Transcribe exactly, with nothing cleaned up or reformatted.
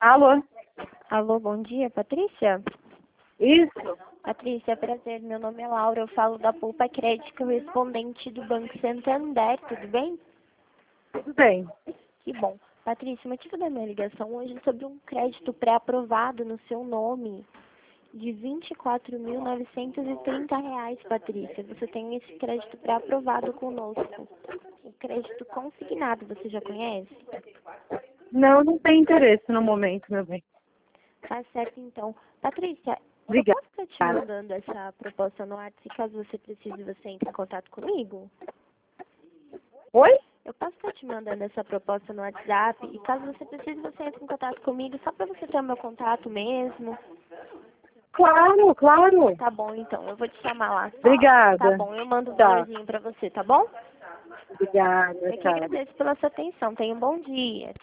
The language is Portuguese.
Alô? Alô, bom dia, Patrícia? Isso? Patrícia, prazer, meu nome é Laura, eu falo da Poupa Crédito correspondente do Banco Santander, tudo bem? Tudo bem. Que bom. Patrícia, o motivo da minha ligação hoje é sobre um crédito pré-aprovado no seu nome de vinte e quatro mil novecentos e trinta reais, Patrícia. Você tem esse crédito pré-aprovado conosco. O crédito consignado, você já conhece? Não, não tem interesse no momento, meu bem. Tá certo, então. Patrícia, eu Obrigada. posso estar te mandando essa proposta no WhatsApp, caso você precise, você entre em contato comigo? Oi? Eu posso estar te mandando essa proposta no WhatsApp e caso você precise, você entre em contato comigo, só para você ter o meu contato mesmo. Claro, claro. Tá bom, então, eu vou te chamar lá. Obrigada. Tá bom, eu mando um Tá. valorzinho pra você, tá bom? Obrigada, Eu que tchau. agradeço pela sua atenção. Tenha um bom dia.